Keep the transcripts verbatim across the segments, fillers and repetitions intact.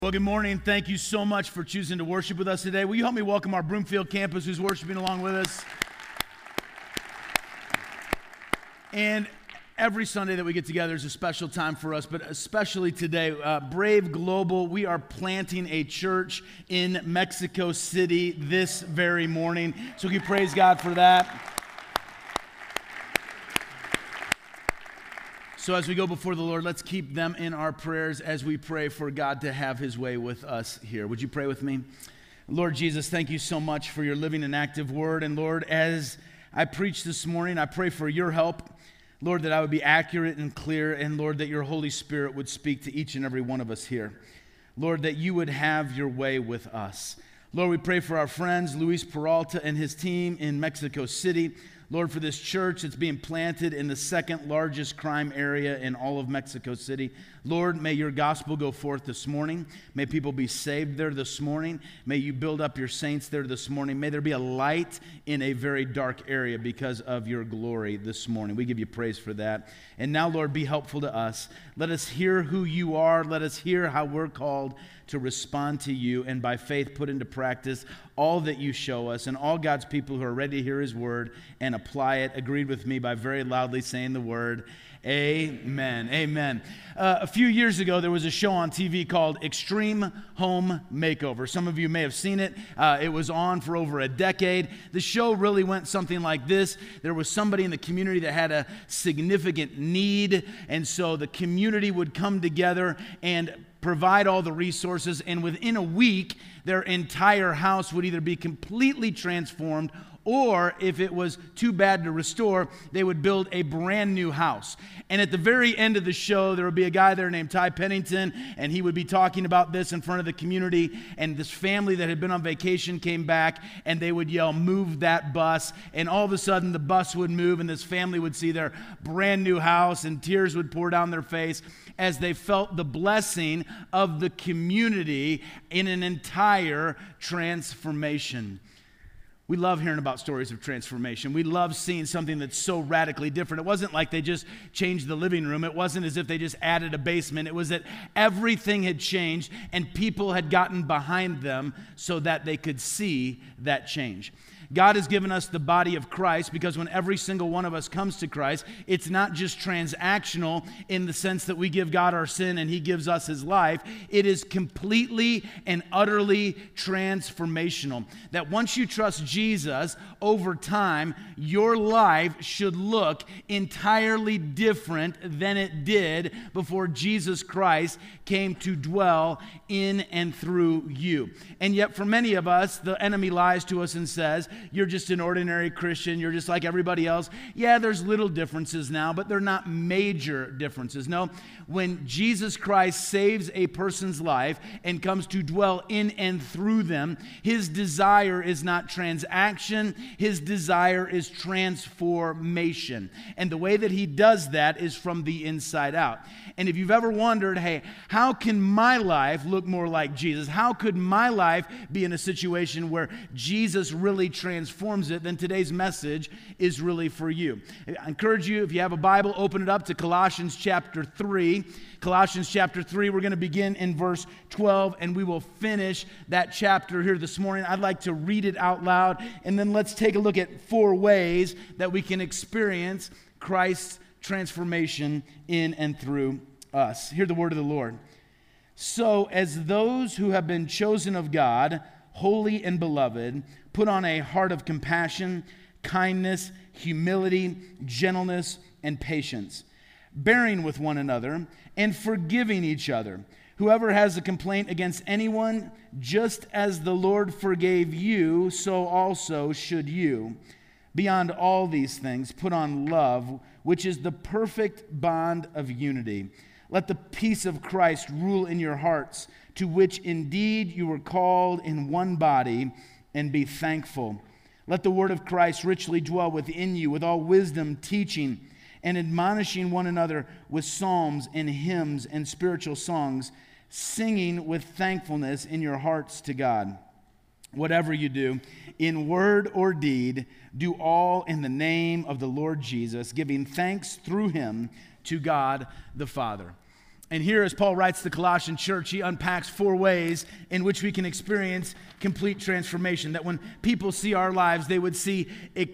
Well, good morning. Thank you so much for choosing to worship with us today. Will you help me welcome our Broomfield campus who's worshiping along with us? And every Sunday that we get together is a special time for us, but especially today, uh, Brave Global, we are planting a church in Mexico City this very morning. So we praise God for that. So as we go before the Lord, let's keep them in our prayers as we pray for God to have his way with us here. Would you pray with me? Lord Jesus, thank you so much for your living and active word. And Lord, as I preach this morning, I pray for your help. Lord, that I would be accurate and clear. And Lord, that your Holy Spirit would speak to each and every one of us here. Lord, that you would have your way with us. Lord, we pray for our friends, Luis Peralta and his team in Mexico City. Lord, for this church that's being planted in the second largest crime area in all of Mexico City. Lord, may your gospel go forth this morning. May people be saved there this morning. May you build up your saints there this morning. May there be a light in a very dark area because of your glory this morning. We give you praise for that. And now, Lord, be helpful to us. Let us hear who you are. Let us hear how we're called to respond to you and by faith put into practice all that you show us. And all God's people who are ready to hear his word and apply it agreed with me by very loudly saying the word, amen. Amen. Uh, a few years ago, there was a show on T V called Extreme Home Makeover. Some of you may have seen it. Uh, it was on for over a decade. The show really went something like this. There was somebody in the community that had a significant need, and so the community would come together and provide all the resources, and within a week, their entire house would either be completely transformed, or if it was too bad to restore, they would build a brand new house. And at the very end of the show, there would be a guy there named Ty Pennington, and he would be talking about this in front of the community, and this family that had been on vacation came back, and they would yell, "Move that bus," and all of a sudden the bus would move, and this family would see their brand new house, and tears would pour down their face as they felt the blessing of the community in an entire transformation. We love hearing about stories of transformation. We love seeing something that's so radically different. It wasn't like they just changed the living room. It wasn't as if they just added a basement. It was that everything had changed and people had gotten behind them so that they could see that change. God has given us the body of Christ because when every single one of us comes to Christ, it's not just transactional in the sense that we give God our sin and he gives us his life. It is completely and utterly transformational. That once you trust Jesus, over time, your life should look entirely different than it did before Jesus Christ came to dwell in and through you. And yet for many of us, the enemy lies to us and says, you're just an ordinary Christian. You're just like everybody else. Yeah, there's little differences now, but they're not major differences. No, when Jesus Christ saves a person's life and comes to dwell in and through them, his desire is not transaction. His desire is transformation. And the way that he does that is from the inside out. And if you've ever wondered, hey, how can my life look more like Jesus? How could my life be in a situation where Jesus really transforms it? Then today's message is really for you. I encourage you, if you have a Bible, open it up to Colossians chapter three. Colossians chapter three, we're going to begin in verse twelve, and we will finish that chapter here this morning. I'd like to read it out loud, and then let's take a look at four ways that we can experience Christ's transformation in and through us. Hear the word of the Lord. So, as those who have been chosen of God, holy and beloved, put on a heart of compassion, kindness, humility, gentleness, and patience, bearing with one another and forgiving each other. Whoever has a complaint against anyone, just as the Lord forgave you, so also should you. Beyond all these things, put on love, which is the perfect bond of unity. Let the peace of Christ rule in your hearts, to which indeed you were called in one body, and be thankful. Let the word of Christ richly dwell within you, with all wisdom, teaching and admonishing one another with psalms and hymns and spiritual songs, singing with thankfulness in your hearts to God. Whatever you do, in word or deed, do all in the name of the Lord Jesus, giving thanks through him to God the Father. And here, as Paul writes to the Colossian church, he unpacks four ways in which we can experience complete transformation. That when people see our lives, they would see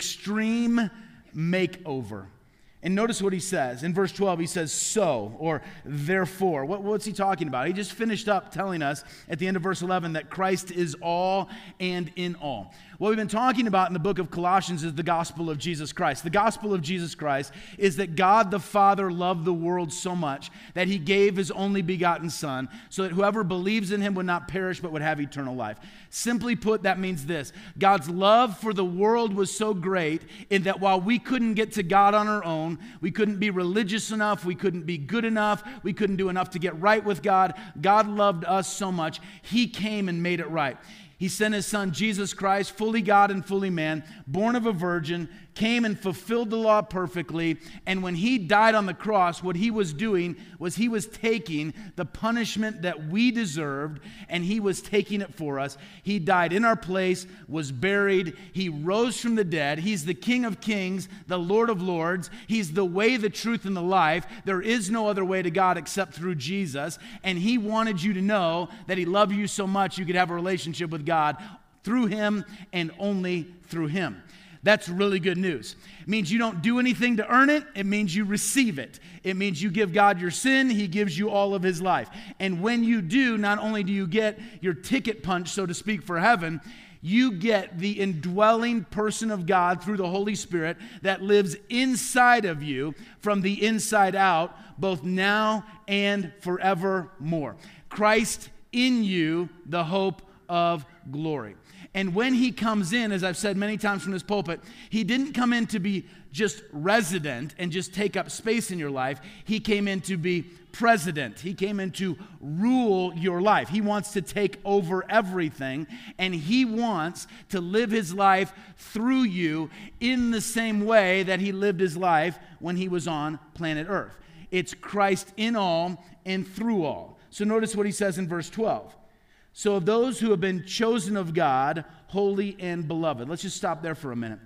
extreme makeover. And notice what he says. In verse twelve, he says, so, or therefore. What, what's he talking about? He just finished up telling us at the end of verse eleven that Christ is all and in all. What we've been talking about in the book of Colossians is the gospel of Jesus Christ. The gospel of Jesus Christ is that God the Father loved the world so much that he gave his only begotten Son so that whoever believes in him would not perish but would have eternal life. Simply put, that means this. God's love for the world was so great in that while we couldn't get to God on our own, we couldn't be religious enough, we couldn't be good enough, we couldn't do enough to get right with God, God loved us so much, he came and made it right. He sent his son, Jesus Christ, fully God and fully man, born of a virgin, came and fulfilled the law perfectly. And when he died on the cross, what he was doing was he was taking the punishment that we deserved, and he was taking it for us. He died in our place, was buried. He rose from the dead. He's the King of kings, the Lord of lords. He's the way, the truth, and the life. There is no other way to God except through Jesus. And he wanted you to know that he loved you so much you could have a relationship with God through him and only through him. That's really good news. It means you don't do anything to earn it. It means you receive it. It means you give God your sin. He gives you all of his life. And when you do, not only do you get your ticket punch, so to speak, for heaven, you get the indwelling person of God through the Holy Spirit that lives inside of you from the inside out, both now and forevermore. Christ in you, the hope of glory. And when he comes in, as I've said many times from this pulpit, he didn't come in to be just resident and just take up space in your life. He came in to be president. He came in to rule your life. He wants to take over everything, and he wants to live his life through you in the same way that he lived his life when he was on planet Earth. It's Christ in all and through all. So notice what he says in verse twelve. So of those who have been chosen of God, holy and beloved. Let's just stop there for a minute.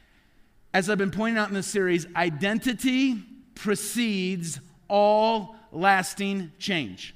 As I've been pointing out in this series, identity precedes all lasting change.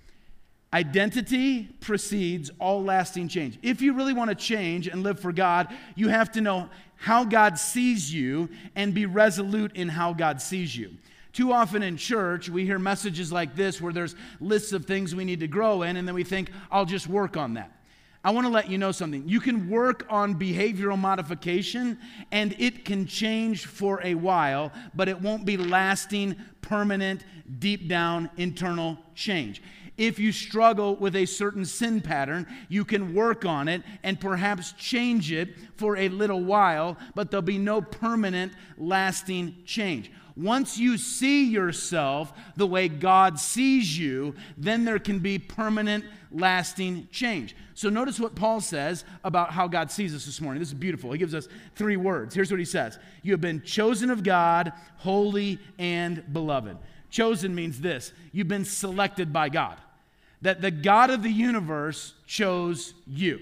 Identity precedes all lasting change. If you really want to change and live for God, you have to know how God sees you and be resolute in how God sees you. Too often in church, we hear messages like this where there's lists of things we need to grow in, and then we think, I'll just work on that. I want to let you know something. You can work on behavioral modification, and it can change for a while, but it won't be lasting, permanent, deep down internal change. If you struggle with a certain sin pattern, you can work on it and perhaps change it for a little while, but there'll be no permanent, lasting change. Once you see yourself the way God sees you, then there can be permanent, lasting change. So notice what Paul says about how God sees us this morning. This is beautiful. He gives us three words. Here's what he says. You have been chosen of God, holy and beloved. Chosen means this. You've been selected by God. That the God of the universe chose you.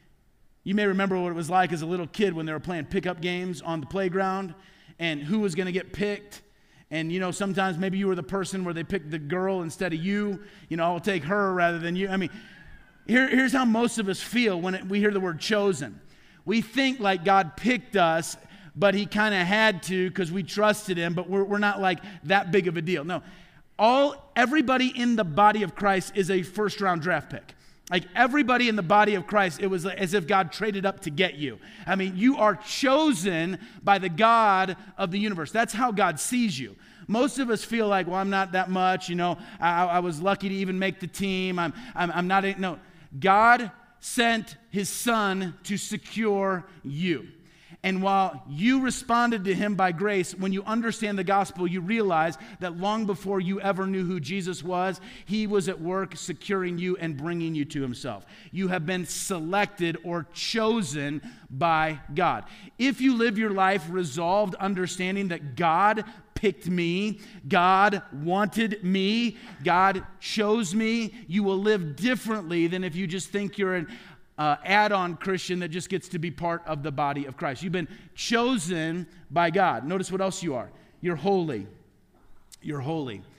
You may remember what it was like as a little kid when they were playing pickup games on the playground and who was going to get picked. And, you know, sometimes maybe you were the person where they picked the girl instead of you. You know, I'll take her rather than you. I mean, here, here's how most of us feel when it, we hear the word chosen. We think like God picked us, but he kind of had to because we trusted him, but we're, we're not like that big of a deal. No, all everybody in the body of Christ is a first-round draft pick. Like everybody in the body of Christ, it was as if God traded up to get you. I mean, you are chosen by the God of the universe. That's how God sees you. Most of us feel like, well, I'm not that much. You know, I, I was lucky to even make the team. I'm, I'm, I'm not. A, no, God sent his son to secure you. And while you responded to him by grace, when you understand the gospel, you realize that long before you ever knew who Jesus was, he was at work securing you and bringing you to himself. You have been selected or chosen by God. If you live your life resolved, understanding that God picked me, God wanted me, God chose me, you will live differently than if you just think you're an Uh, add-on Christian that just gets to be part of the body of Christ. You've been chosen by God. Notice what else you are. You're holy. You're holy.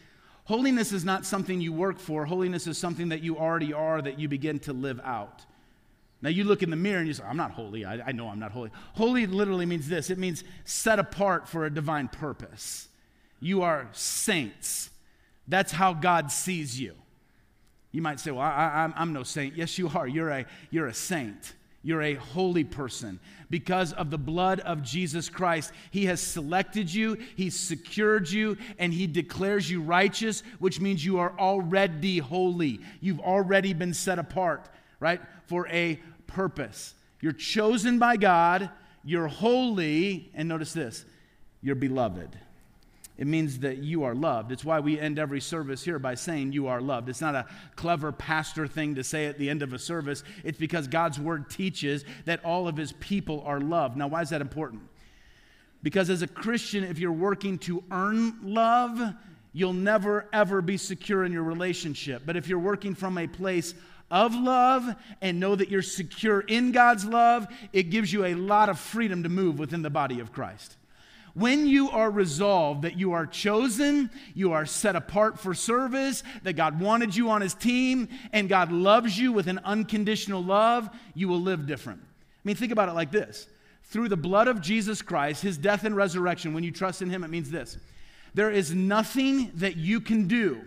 Holiness is not something you work for. Holiness is something that you already are, that you begin to live out. Now you look in the mirror and you say, I'm not holy. I, I know I'm not holy. Holy literally means this. It means set apart for a divine purpose. You are saints. That's how God sees you. You might say, well, I, I, I'm, I'm no saint. Yes, you are. You're a, you're a saint. You're a holy person. Because of the blood of Jesus Christ, he has selected you, he's secured you, and he declares you righteous, which means you are already holy. You've already been set apart, right, for a purpose. You're chosen by God, you're holy, and notice this, you're beloved. It means that you are loved. It's why we end every service here by saying you are loved. It's not a clever pastor thing to say at the end of a service. It's because God's word teaches that all of his people are loved. Now, why is that important? Because as a Christian, if you're working to earn love, you'll never, ever be secure in your relationship. But if you're working from a place of love and know that you're secure in God's love, it gives you a lot of freedom to move within the body of Christ. When you are resolved that you are chosen, you are set apart for service, that God wanted you on his team, and God loves you with an unconditional love, you will live different. I mean, think about it like this. Through the blood of Jesus Christ, his death and resurrection, when you trust in him, it means this. There is nothing that you can do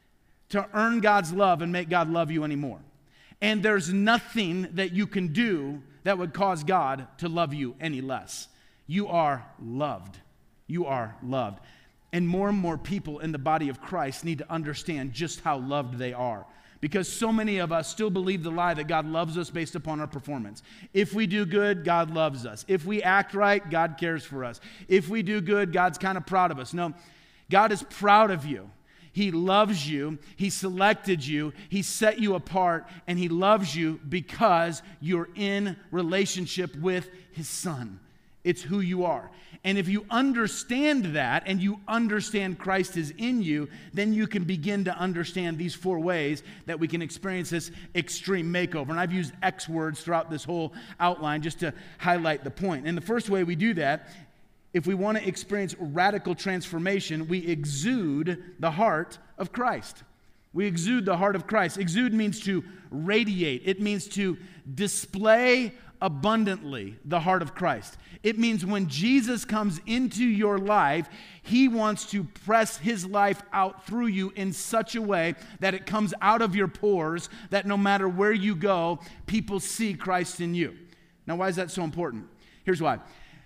to earn God's love and make God love you anymore. And there's nothing that you can do that would cause God to love you any less. You are loved. You are loved. And more and more people in the body of Christ need to understand just how loved they are. Because so many of us still believe the lie that God loves us based upon our performance. If we do good, God loves us. If we act right, God cares for us. If we do good, God's kind of proud of us. No, God is proud of you. He loves you. He selected you. He set you apart. And he loves you because you're in relationship with his son. It's who you are. And if you understand that and you understand Christ is in you, then you can begin to understand these four ways that we can experience this extreme makeover. And I've used X words throughout this whole outline just to highlight the point. And the first way we do that, if we want to experience radical transformation, we exude the heart of Christ. We exude the heart of Christ. Exude means to radiate. It means to display abundantly the heart of Christ. It means when Jesus comes into your life, he wants to press his life out through you in such a way that it comes out of your pores, that no matter where you go, people see Christ in you. Now, why is that so important? Here's why.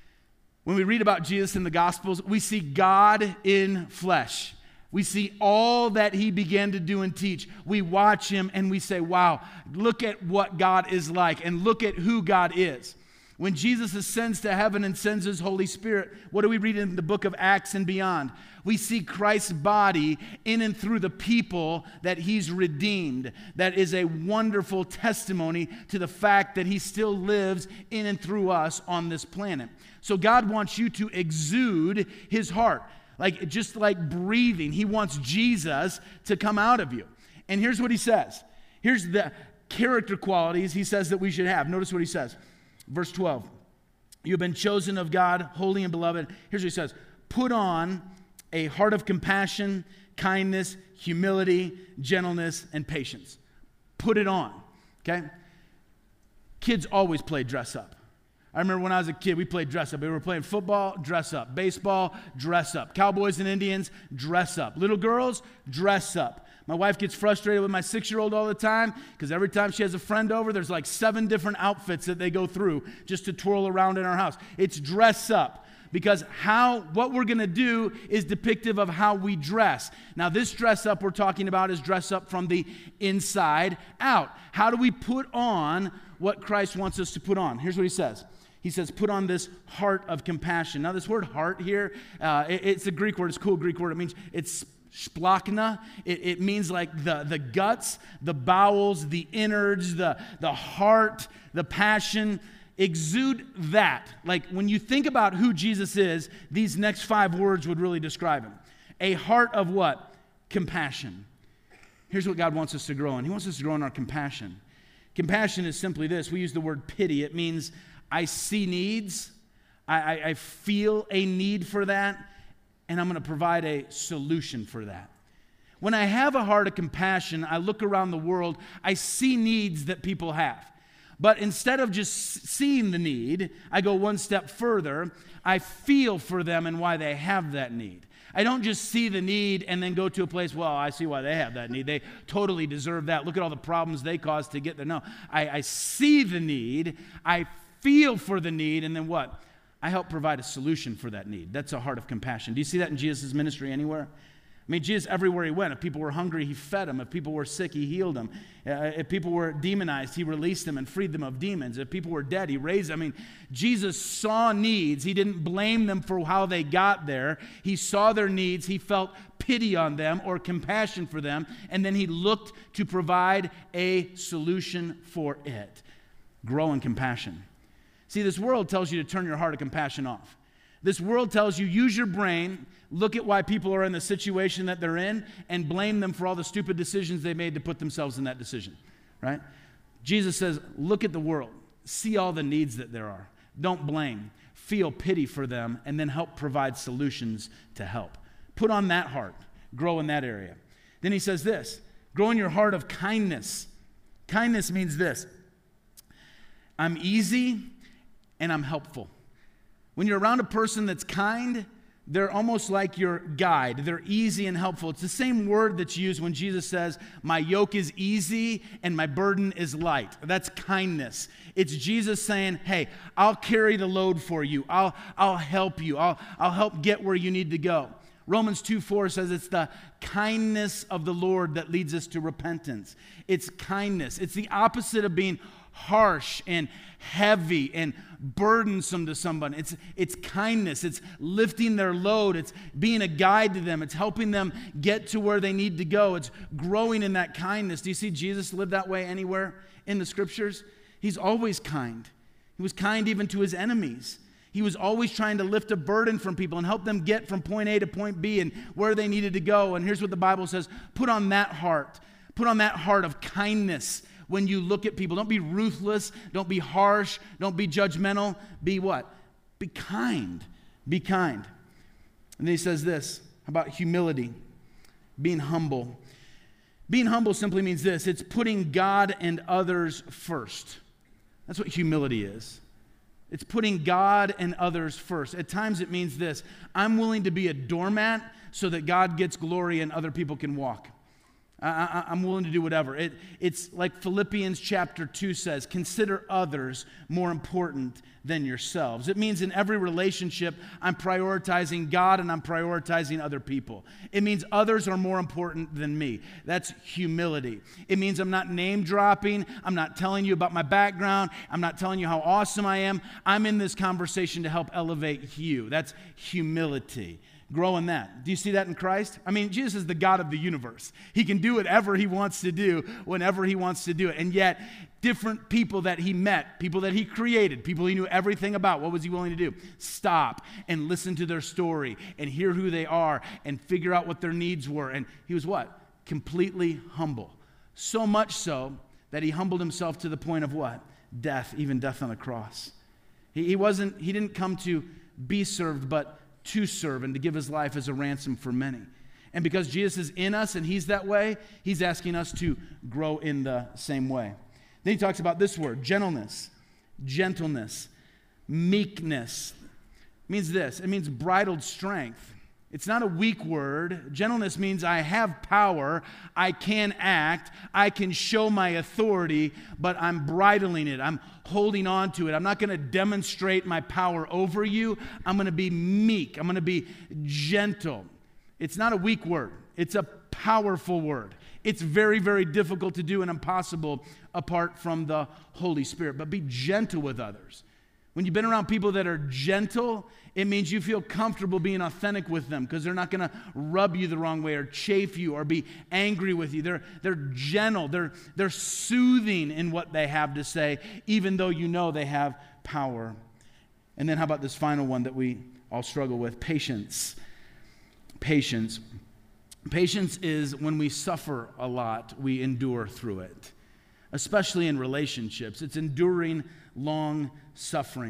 When we read about Jesus in the Gospels, we see God in flesh. We see all that he began to do and teach. We watch him and we say, wow, look at what God is like and look at who God is. When Jesus ascends to heaven and sends his Holy Spirit, what do we read in the book of Acts and beyond? We see Christ's body in and through the people that he's redeemed. That is a wonderful testimony to the fact that he still lives in and through us on this planet. So God wants you to exude his heart. Like, just like breathing, he wants Jesus to come out of you. And here's what he says. Here's the character qualities he says that we should have. Notice what he says. Verse twelve. You have been chosen of God, holy and beloved. Here's what he says. Put on a heart of compassion, kindness, humility, gentleness, and patience. Put it on, okay? Kids always play dress up. I remember when I was a kid, we played dress up. We were playing football, dress up. Baseball, dress up. Cowboys and Indians, dress up. Little girls, dress up. My wife gets frustrated with my six-year-old all the time because every time she has a friend over, there's like seven different outfits that they go through just to twirl around in our house. It's dress up because how what we're going to do is depictive of how we dress. Now, this dress up we're talking about is dress up from the inside out. How do we put on what Christ wants us to put on? Here's what he says. He says, put on this heart of compassion. Now, this word heart here, uh, it, it's a Greek word. It's a cool Greek word. It means it's splachna. It, it means like the, the guts, the bowels, the innards, the, the heart, the passion. Exude that. Like when you think about who Jesus is, these next five words would really describe him. A heart of what? Compassion. Here's what God wants us to grow in. He wants us to grow in our compassion. Compassion is simply this. We use the word pity. It means I see needs, I, I, I feel a need for that, and I'm going to provide a solution for that. When I have a heart of compassion, I look around the world, I see needs that people have. But instead of just seeing the need, I go one step further. I feel for them and why they have that need. I don't just see the need and then go to a place, well, I see why they have that need. They totally deserve that. Look at all the problems they caused to get there. No, I, I see the need. I feel for the need. And then what? I help provide a solution for that need. That's a heart of compassion. Do you see that in Jesus' ministry anywhere? I mean, Jesus, everywhere he went, if people were hungry, he fed them. If people were sick, he healed them. Uh, if people were demonized, he released them and freed them of demons. If people were dead, he raised them. I mean, Jesus saw needs. He didn't blame them for how they got there. He saw their needs. He felt pity on them or compassion for them. And then he looked to provide a solution for it. Grow in compassion. See, this world tells you to turn your heart of compassion off. This world tells you, use your brain, look at why people are in the situation that they're in, and blame them for all the stupid decisions they made to put themselves in that decision, right? Jesus says, look at the world, see all the needs that there are. Don't blame, feel pity for them, and then help provide solutions to help. Put on that heart, grow in that area. Then he says this, grow in your heart of kindness. Kindness means this, I'm easy and I'm helpful. When you're around a person that's kind, they're almost like your guide. They're easy and helpful. It's the same word that's used when Jesus says, my yoke is easy and my burden is light. That's kindness. It's Jesus saying, hey, I'll carry the load for you. I'll, I'll help you. I'll, I'll help get where you need to go. Romans two four says it's the kindness of the Lord that leads us to repentance. It's kindness. It's the opposite of being harsh and heavy and burdensome to someone. It's, it's kindness. It's lifting their load. It's being a guide to them. It's helping them get to where they need to go. It's growing in that kindness. Do you see Jesus live that way anywhere in the scriptures? He's always kind. He was kind even to his enemies. He was always trying to lift a burden from people and help them get from point A to point B and where they needed to go. And here's what the Bible says, put on that heart. Put on that heart of kindness when you look at people. Don't be ruthless. Don't be harsh. Don't be judgmental. Be what? Be kind. Be kind. And then he says this about humility, being humble. Being humble simply means this. It's putting God and others first. That's what humility is. It's putting God and others first. At times it means this. I'm willing to be a doormat so that God gets glory and other people can walk. I, I'm willing to do whatever. It, it's like Philippians chapter two says, consider others more important than yourselves. It means in every relationship, I'm prioritizing God and I'm prioritizing other people. It means others are more important than me. That's humility. It means I'm not name dropping. I'm not telling you about my background. I'm not telling you how awesome I am. I'm in this conversation to help elevate you. That's humility. Grow in that. Do you see that in Christ? I mean, Jesus is the God of the universe. He can do whatever he wants to do whenever he wants to do it. And yet, different people that he met, people that he created, people he knew everything about, what was he willing to do? Stop and listen to their story and hear who they are and figure out what their needs were. And he was what? Completely humble. So much so that he humbled himself to the point of what? Death, even death on a cross. He, he wasn't, he didn't come to be served, but to serve and to give his life as a ransom for many. And because Jesus is in us and he's that way, he's asking us to grow in the same way. Then he talks about this word, gentleness, gentleness, meekness. It means this, it means bridled strength. It's not a weak word. Gentleness means I have power, I can act, I can show my authority, but I'm bridling it. I'm holding on to it. I'm not going to demonstrate my power over you. I'm going to be meek. I'm going to be gentle. It's not a weak word. It's a powerful word. It's very, very difficult to do and impossible apart from the Holy Spirit. But be gentle with others. When you've been around people that are gentle, it means you feel comfortable being authentic with them because they're not going to rub you the wrong way or chafe you or be angry with you. They're, they're gentle. They're, they're soothing in what they have to say, even though you know they have power. And then how about this final one that we all struggle with? Patience. Patience. Patience is when we suffer a lot, we endure through it, especially in relationships. It's enduring long suffering.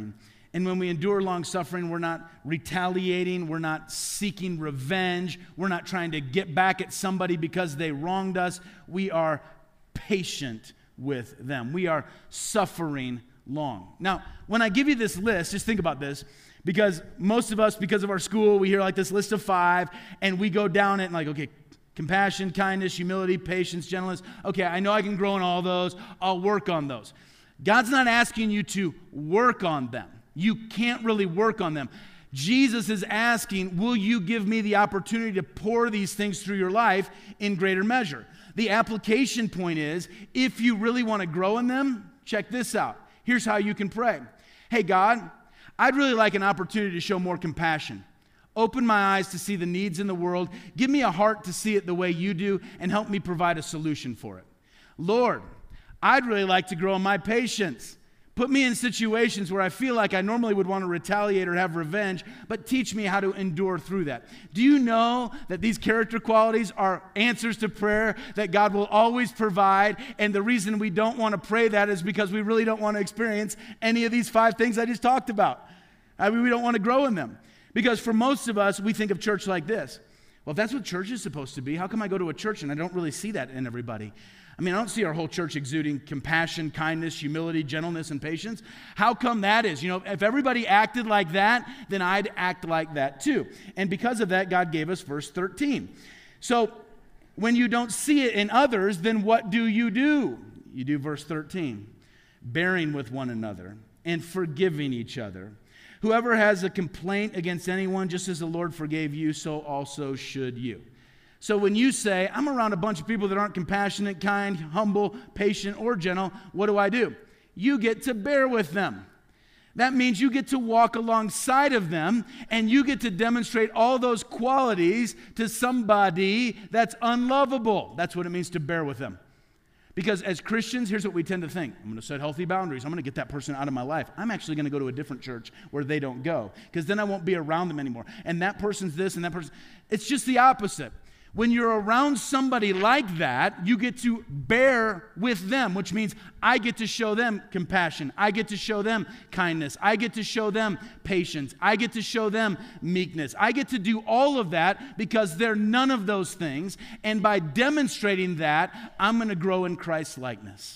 And when we endure long suffering, we're not retaliating, we're not seeking revenge, we're not trying to get back at somebody because they wronged us. We are patient with them. We are suffering long. Now, when I give you this list, just think about this, because most of us, because of our school, we hear like this list of five, and we go down it and like, okay, compassion, kindness, humility, patience, gentleness. Okay, I know I can grow in all those. I'll work on those. God's not asking you to work on them. You can't really work on them. Jesus is asking, will you give me the opportunity to pour these things through your life in greater measure? The application point is, if you really want to grow in them, check this out. Here's how you can pray. Hey, God, I'd really like an opportunity to show more compassion. Open my eyes to see the needs in the world. Give me a heart to see it the way you do, and help me provide a solution for it. Lord, I'd really like to grow in my patience. Put me in situations where I feel like I normally would want to retaliate or have revenge, but teach me how to endure through that. Do you know that these character qualities are answers to prayer that God will always provide? And the reason we don't want to pray that is because we really don't want to experience any of these five things I just talked about. I mean, we don't want to grow in them. Because for most of us, we think of church like this. Well, if that's what church is supposed to be, how come I go to a church and I don't really see that in everybody? I mean, I don't see our whole church exuding compassion, kindness, humility, gentleness, and patience. How come that is? You know, if everybody acted like that, then I'd act like that too. And because of that, God gave us verse thirteen. So when you don't see it in others, then what do you do? You do verse thirteen. Bearing with one another and forgiving each other. Whoever has a complaint against anyone, just as the Lord forgave you, so also should you. So when you say, I'm around a bunch of people that aren't compassionate, kind, humble, patient, or gentle, what do I do? You get to bear with them. That means you get to walk alongside of them, and you get to demonstrate all those qualities to somebody that's unlovable. That's what it means to bear with them. Because as Christians, here's what we tend to think. I'm going to set healthy boundaries. I'm going to get that person out of my life. I'm actually going to go to a different church where they don't go, because then I won't be around them anymore. And that person's this and that person. It's just the opposite. When you're around somebody like that, you get to bear with them, which means I get to show them compassion. I get to show them kindness. I get to show them patience. I get to show them meekness. I get to do all of that because they're none of those things. And by demonstrating that, I'm going to grow in Christ's likeness.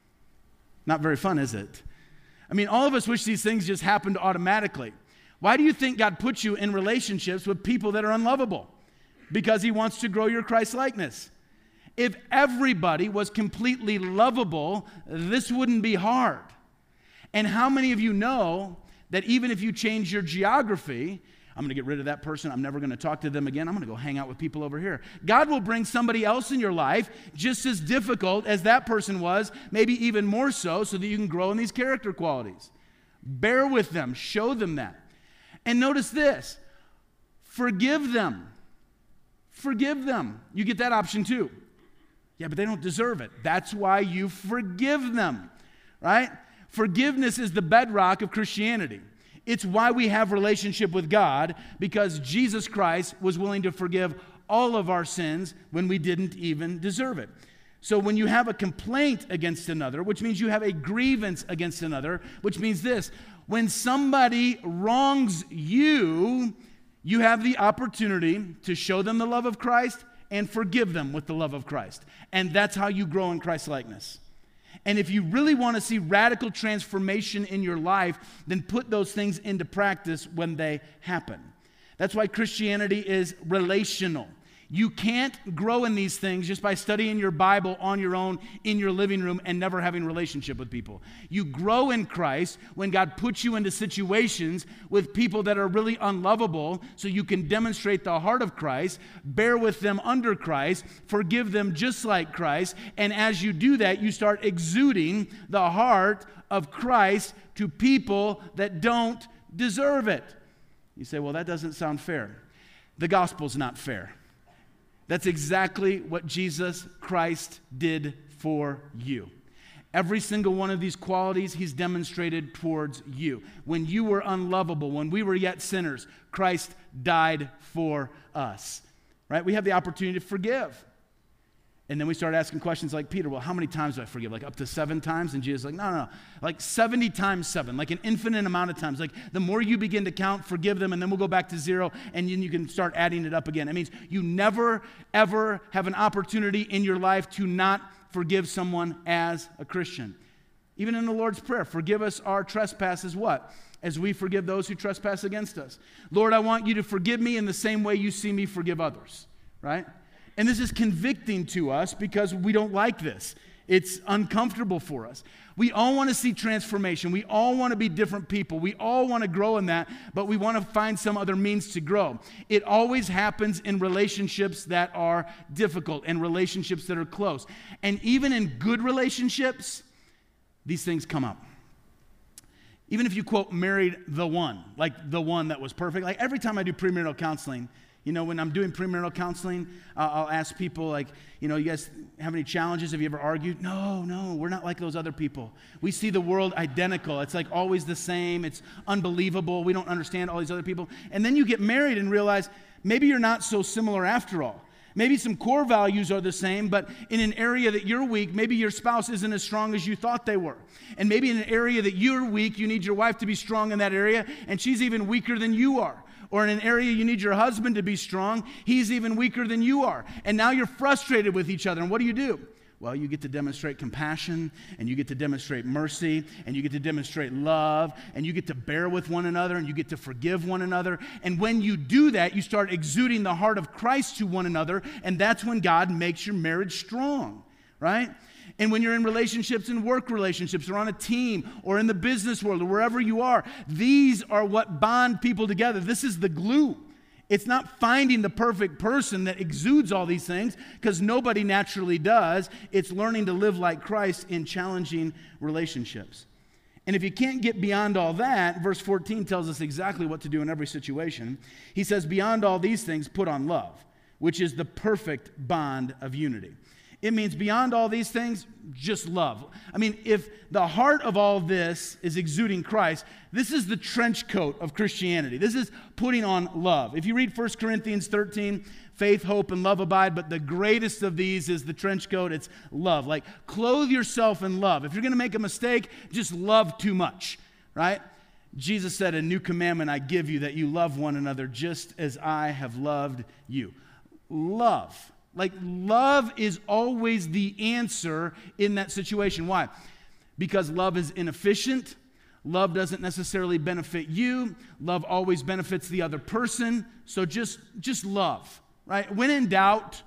Not very fun, is it? I mean, all of us wish these things just happened automatically. Why do you think God puts you in relationships with people that are unlovable? Because he wants to grow your Christ-likeness. If everybody was completely lovable, this wouldn't be hard. And how many of you know that even if you change your geography, I'm going to get rid of that person, I'm never going to talk to them again, I'm going to go hang out with people over here. God will bring somebody else in your life just as difficult as that person was, maybe even more so, so that you can grow in these character qualities. Bear with them, show them that. And notice this, forgive them. Forgive them. You get that option too. Yeah, but they don't deserve it. That's why you forgive them, right? Forgiveness is the bedrock of Christianity. It's why we have relationship with God, because Jesus Christ was willing to forgive all of our sins when we didn't even deserve it. So when you have a complaint against another, which means you have a grievance against another, which means this, when somebody wrongs you, you have the opportunity to show them the love of Christ and forgive them with the love of Christ. And that's how you grow in Christ-likeness. And if you really want to see radical transformation in your life, then put those things into practice when they happen. That's why Christianity is relational. You can't grow in these things just by studying your Bible on your own in your living room and never having a relationship with people. You grow in Christ when God puts you into situations with people that are really unlovable, so you can demonstrate the heart of Christ, bear with them under Christ, forgive them just like Christ, and as you do that, you start exuding the heart of Christ to people that don't deserve it. You say, well, that doesn't sound fair. The gospel's not fair. That's exactly what Jesus Christ did for you. Every single one of these qualities he's demonstrated towards you. When you were unlovable, when we were yet sinners, Christ died for us. Right? We have the opportunity to forgive. And then we start asking questions like Peter, well, how many times do I forgive? Like up to seven times? And Jesus is like, no, no, no. Like seventy times seven, like an infinite amount of times. Like the more you begin to count, forgive them, and then we'll go back to zero, and then you can start adding it up again. It means you never, ever have an opportunity in your life to not forgive someone as a Christian. Even in the Lord's Prayer, forgive us our trespasses, what? As we forgive those who trespass against us. Lord, I want you to forgive me in the same way you see me forgive others, right? And this is convicting to us because we don't like this. It's uncomfortable for us. We all want to see transformation. We all want to be different people. We all want to grow in that, but we want to find some other means to grow. It always happens in relationships that are difficult and relationships that are close. And even in good relationships, these things come up. Even if you, quote, married the one, like the one that was perfect. Like every time I do premarital counseling, you know, when I'm doing premarital counseling, uh, I'll ask people like, you know, you guys have any challenges? Have you ever argued? No, no, we're not like those other people. We see the world identical. It's like always the same. It's unbelievable. We don't understand all these other people. And then you get married and realize maybe you're not so similar after all. Maybe some core values are the same, but in an area that you're weak, maybe your spouse isn't as strong as you thought they were. And maybe in an area that you're weak, you need your wife to be strong in that area, and she's even weaker than you are. Or in an area you need your husband to be strong, he's even weaker than you are. And now you're frustrated with each other. And what do you do? Well, you get to demonstrate compassion, and you get to demonstrate mercy, and you get to demonstrate love, and you get to bear with one another, and you get to forgive one another. And when you do that, you start exuding the heart of Christ to one another, and that's when God makes your marriage strong, right? And when you're in relationships, in work relationships, or on a team, or in the business world, or wherever you are, these are what bond people together. This is the glue. It's not finding the perfect person that exudes all these things, because nobody naturally does. It's learning to live like Christ in challenging relationships. And if you can't get beyond all that, verse fourteen tells us exactly what to do in every situation. He says, beyond all these things, put on love, which is the perfect bond of unity. It means beyond all these things, just love. I mean, if the heart of all this is exuding Christ, this is the trench coat of Christianity. This is putting on love. If you read First Corinthians thirteen, faith, hope, and love abide, but the greatest of these is the trench coat. It's love. Like, clothe yourself in love. If you're going to make a mistake, just love too much, right? Jesus said, a new commandment I give you, that you love one another just as I have loved you. Love. Like, love is always the answer in that situation. Why? Because love is inefficient. Love doesn't necessarily benefit you. Love always benefits the other person. So just, just love, right? When in doubt,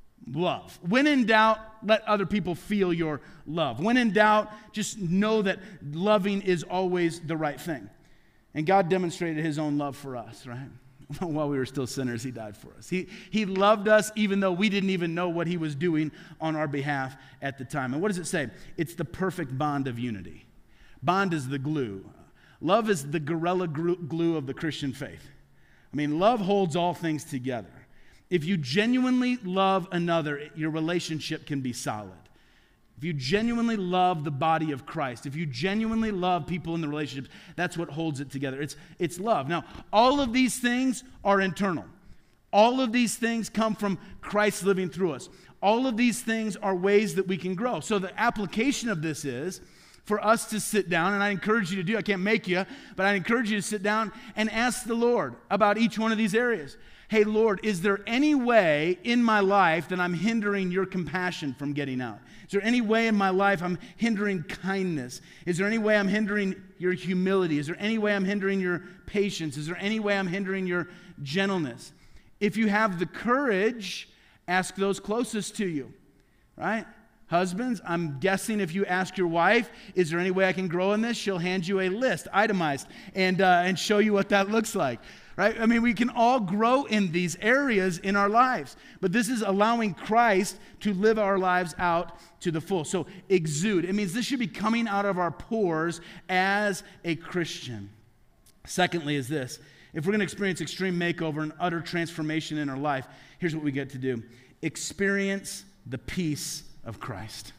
love. When in doubt, let other people feel your love. When in doubt, just know that loving is always the right thing. And God demonstrated his own love for us, right? While we were still sinners, he died for us. He, he loved us even though we didn't even know what he was doing on our behalf at the time. And what does it say? It's the perfect bond of unity. Bond is the glue. Love is the gorilla glue of the Christian faith. I mean, love holds all things together. If you genuinely love another, your relationship can be solid. If you genuinely love the body of Christ, if you genuinely love people in the relationships, that's what holds it together. It's, it's love. Now, all of these things are internal. All of these things come from Christ living through us. All of these things are ways that we can grow. So the application of this is for us to sit down, and I encourage you to do, I can't make you, but I encourage you to sit down and ask the Lord about each one of these areas. Hey, Lord, is there any way in my life that I'm hindering your compassion from getting out? Is there any way in my life I'm hindering kindness? Is there any way I'm hindering your humility? Is there any way I'm hindering your patience? Is there any way I'm hindering your gentleness? If you have the courage, ask those closest to you, right? Husbands, I'm guessing if you ask your wife, is there any way I can grow in this? She'll hand you a list, itemized, and, uh, and show you what that looks like. Right? I mean, we can all grow in these areas in our lives, but this is allowing Christ to live our lives out to the full. So exude. It means this should be coming out of our pores as a Christian. Secondly is this. If we're going to experience extreme makeover and utter transformation in our life, here's what we get to do. Experience the peace of Christ.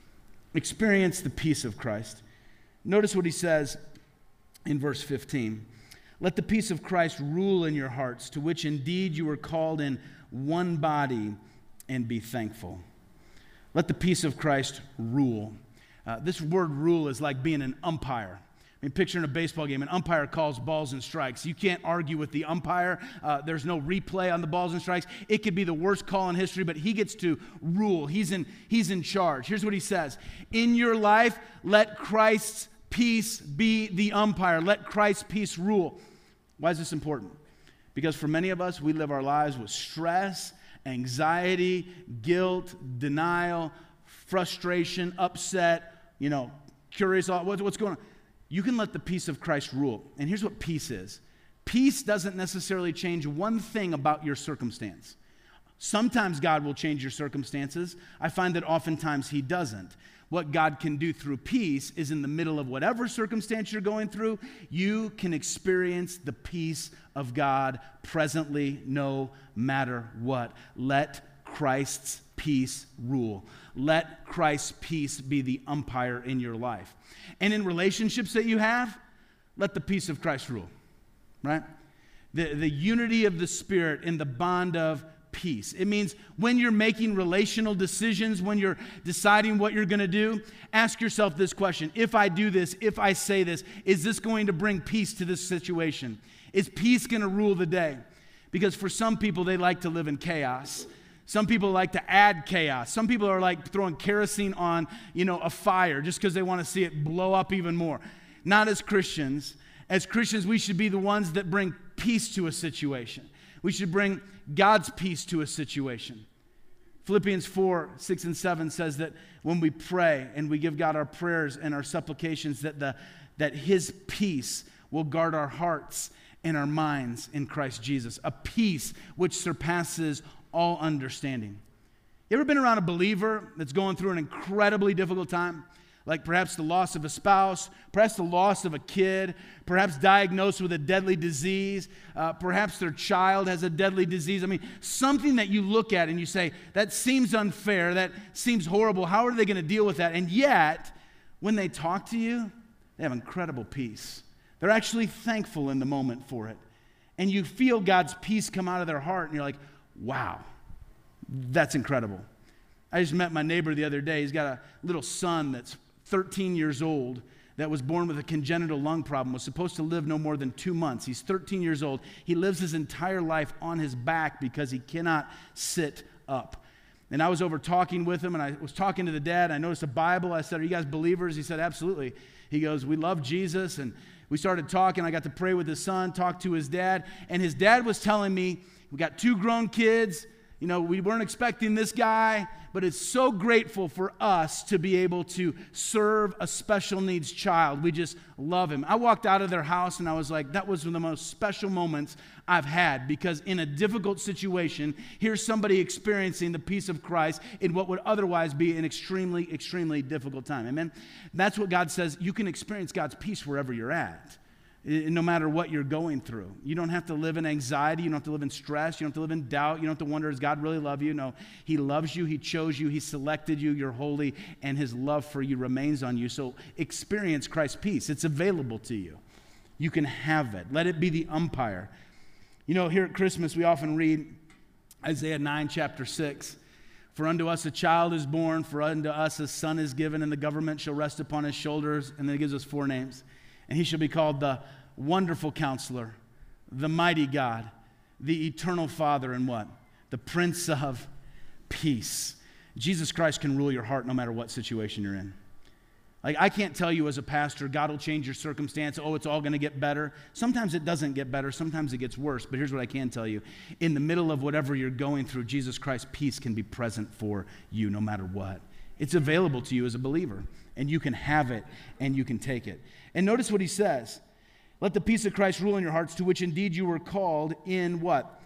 Experience the peace of Christ. Notice what he says in verse fifteen. Let the peace of Christ rule in your hearts, to which indeed you were called in one body, and be thankful. Let the peace of Christ rule. Uh, this word rule is like being an umpire. I mean, picture in a baseball game, an umpire calls balls and strikes. You can't argue with the umpire. Uh, there's no replay on the balls and strikes. It could be the worst call in history, but he gets to rule. He's in, he's in charge. Here's what he says. In your life, let Christ's peace be the umpire. Let Christ's peace rule. Why is this important? Because for many of us, we live our lives with stress, anxiety, guilt, denial, frustration, upset, you know, curious, what's going on? You can let the peace of Christ rule. And here's what peace is. Peace doesn't necessarily change one thing about your circumstance. Sometimes God will change your circumstances. I find that oftentimes he doesn't. What God can do through peace is in the middle of whatever circumstance you're going through, you can experience the peace of God presently, no matter what. Let Christ's peace rule. Let Christ's peace be the umpire in your life. And in relationships that you have, let the peace of Christ rule, right? The, the unity of the Spirit in the bond of peace. It means when you're making relational decisions, when you're deciding what you're going to do, ask yourself this question. If I do this, if I say this, is this going to bring peace to this situation? Is peace going to rule the day? Because for some people, they like to live in chaos. Some people like to add chaos. Some people are like throwing kerosene on, you know, a fire just because they want to see it blow up even more. Not as Christians. As Christians, we should be the ones that bring peace to a situation. We should bring God's peace to a situation. Philippians four, six, and seven says that when we pray and we give God our prayers and our supplications, that the that His peace will guard our hearts and our minds in Christ Jesus. A peace which surpasses all understanding. You ever been around a believer that's going through an incredibly difficult time? Like perhaps the loss of a spouse, perhaps the loss of a kid, perhaps diagnosed with a deadly disease, uh, perhaps their child has a deadly disease. I mean, something that you look at and you say, that seems unfair, that seems horrible. How are they going to deal with that? And yet, when they talk to you, they have incredible peace. They're actually thankful in the moment for it. And you feel God's peace come out of their heart, and you're like, wow, that's incredible. I just met my neighbor the other day. He's got a little son that's thirteen years old that was born with a congenital lung problem, was supposed to live no more than two months. He's thirteen years old. He lives his entire life on his back because he cannot sit up. And I was over talking with him, and I was talking to the dad. I noticed a Bible. I said, are you guys believers? He said, absolutely. He goes, we love Jesus. And we started talking. I got to pray with his son, talk to his dad. And his dad was telling me, we got two grown kids. You know, we weren't expecting this guy, but it's so grateful for us to be able to serve a special needs child. We just love him. I walked out of their house and I was like, that was one of the most special moments I've had, because in a difficult situation, here's somebody experiencing the peace of Christ in what would otherwise be an extremely, extremely difficult time. Amen? That's what God says. You can experience God's peace wherever you're at. No matter what you're going through. You don't have to live in anxiety. You don't have to live in stress. You don't have to live in doubt. You don't have to wonder, does God really love you? No, He loves you. He chose you. He selected you. You're holy, and His love for you remains on you. So experience Christ's peace. It's available to you. You can have it. Let it be the umpire. You know, here at Christmas, we often read Isaiah nine, chapter six. For unto us a child is born, for unto us a son is given, and the government shall rest upon his shoulders. And then it gives us four names. And he shall be called the Wonderful Counselor, the Mighty God, the Eternal Father, and what? The Prince of Peace. Jesus Christ can rule your heart no matter what situation you're in. Like, I can't tell you as a pastor, God will change your circumstance. Oh, it's all going to get better. Sometimes it doesn't get better. Sometimes it gets worse. But here's what I can tell you. In the middle of whatever you're going through, Jesus Christ's peace can be present for you no matter what. It's available to you as a believer, and you can have it, and you can take it. And notice what he says. Let the peace of Christ rule in your hearts, to which indeed you were called in what?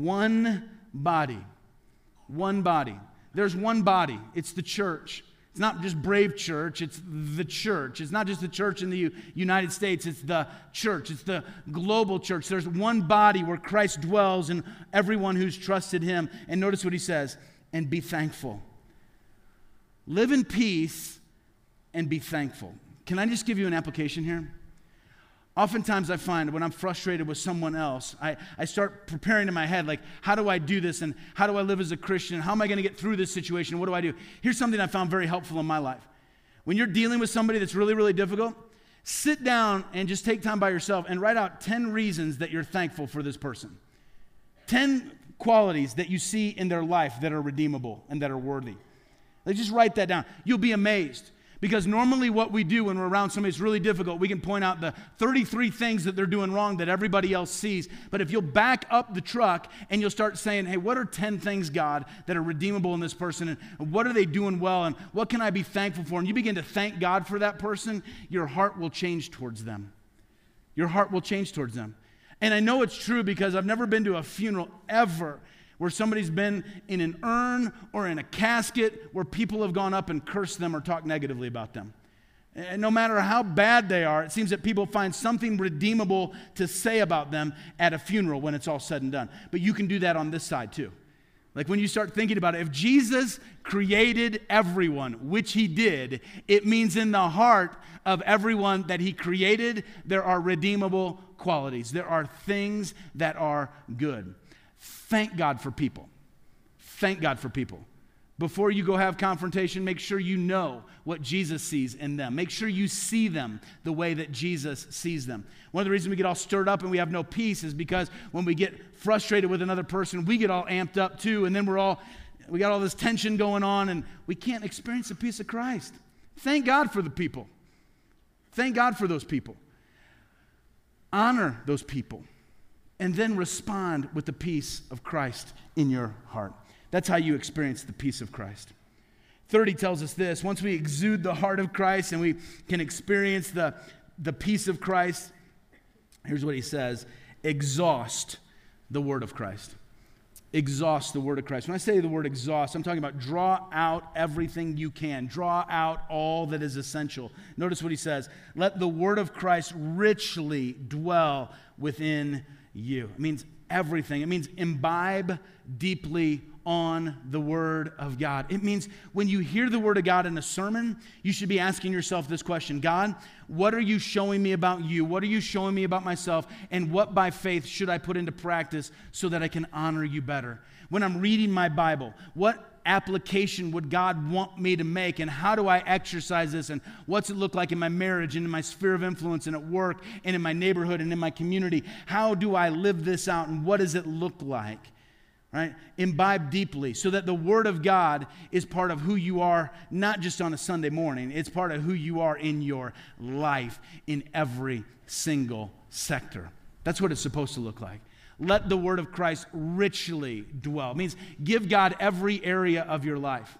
One body. One body. There's one body. It's the church. It's not just Brave Church. It's the church. It's not just the church in the U- United States. It's the church. It's the global church. There's one body where Christ dwells and everyone who's trusted Him. And notice what he says. And be thankful. Live in peace and be thankful. Can I just give you an application here? Oftentimes I find when I'm frustrated with someone else, I, I start preparing in my head, like, how do I do this? And how do I live as a Christian? How am I going to get through this situation? What do I do? Here's something I found very helpful in my life. When you're dealing with somebody that's really, really difficult, sit down and just take time by yourself and write out ten reasons that you're thankful for this person. ten qualities that you see in their life that are redeemable and that are worthy. Like, just write that down. You'll be amazed. Because normally what we do when we're around somebody that's really difficult, we can point out the thirty-three things that they're doing wrong that everybody else sees. But if you'll back up the truck and you'll start saying, hey, what are ten things, God, that are redeemable in this person? And what are they doing well? And what can I be thankful for? And you begin to thank God for that person, your heart will change towards them. Your heart will change towards them. And I know it's true because I've never been to a funeral ever where somebody's been in an urn or in a casket where people have gone up and cursed them or talked negatively about them. And no matter how bad they are, it seems that people find something redeemable to say about them at a funeral when it's all said and done. But you can do that on this side too. Like when you start thinking about it, if Jesus created everyone, which he did, it means in the heart of everyone that he created, there are redeemable qualities. There are things that are good. Thank God for people. Thank God for people. Before you go have confrontation, make sure you know what Jesus sees in them. Make sure you see them the way that Jesus sees them. One of the reasons we get all stirred up and we have no peace is because when we get frustrated with another person, we get all amped up too, and then we're all, we got all this tension going on, and we can't experience the peace of Christ. Thank God for the people. Thank God for those people. Honor those people. And then respond with the peace of Christ in your heart. That's how you experience the peace of Christ. thirty tells us this: once we exude the heart of Christ and we can experience the, the peace of Christ, here's what he says: exhaust the word of Christ. Exhaust the word of Christ. When I say the word exhaust, I'm talking about draw out everything you can. Draw out all that is essential. Notice what he says: let the word of Christ richly dwell within you. It means everything. It means imbibe deeply on the word of God. It means when you hear the word of God in a sermon, you should be asking yourself this question: God, what are you showing me about you? What are you showing me about myself? And what by faith should I put into practice so that I can honor you better? When I'm reading my Bible, what application would God want me to make, and how do I exercise this, and what's it look like in my marriage and in my sphere of influence and at work and in my neighborhood and in my community? How do I live this out, and what does it look like? Right? Imbibe deeply so that the word of God is part of who you are, not just on a Sunday morning. It's part of who you are in your life in every single sector. That's what it's supposed to look like. Let the word of Christ richly dwell. It means give God every area of your life.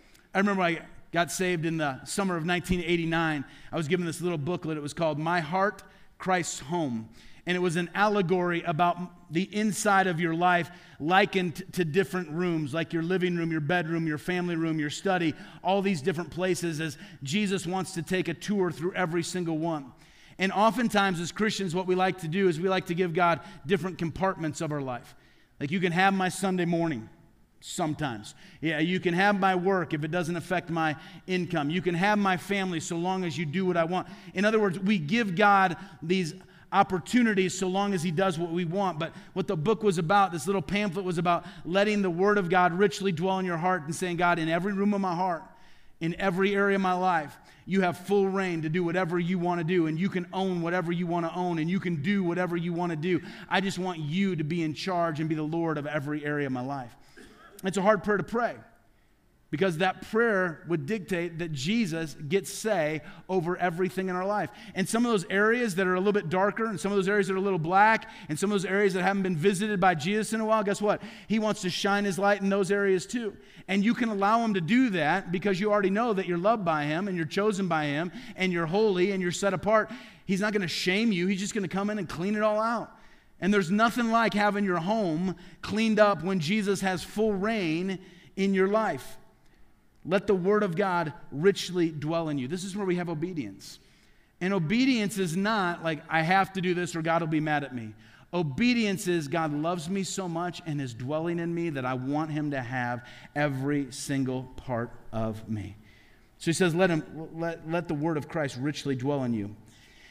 I remember I got saved in the summer of nineteen eighty-nine. I was given this little booklet. It was called My Heart, Christ's Home. And it was an allegory about the inside of your life likened to different rooms, like your living room, your bedroom, your family room, your study, all these different places, as Jesus wants to take a tour through every single one. And oftentimes as Christians, what we like to do is we like to give God different compartments of our life. Like, you can have my Sunday morning sometimes. Yeah, you can have my work if it doesn't affect my income. You can have my family so long as you do what I want. In other words, we give God these opportunities so long as he does what we want. But what the book was about, this little pamphlet was about letting the word of God richly dwell in your heart and saying, God, in every room of my heart, in every area of my life, you have full reign to do whatever you want to do, and you can own whatever you want to own, and you can do whatever you want to do. I just want you to be in charge and be the Lord of every area of my life. It's a hard prayer to pray, because that prayer would dictate that Jesus gets say over everything in our life. And some of those areas that are a little bit darker, and some of those areas that are a little black, and some of those areas that haven't been visited by Jesus in a while, guess what? He wants to shine his light in those areas too. And you can allow him to do that because you already know that you're loved by him, and you're chosen by him, and you're holy, and you're set apart. He's not going to shame you. He's just going to come in and clean it all out. And there's nothing like having your home cleaned up when Jesus has full reign in your life. Let the word of God richly dwell in you. This is where we have obedience. And obedience is not like, I have to do this or God will be mad at me. Obedience is, God loves me so much and is dwelling in me that I want him to have every single part of me. So he says, let him let, let the word of Christ richly dwell in you.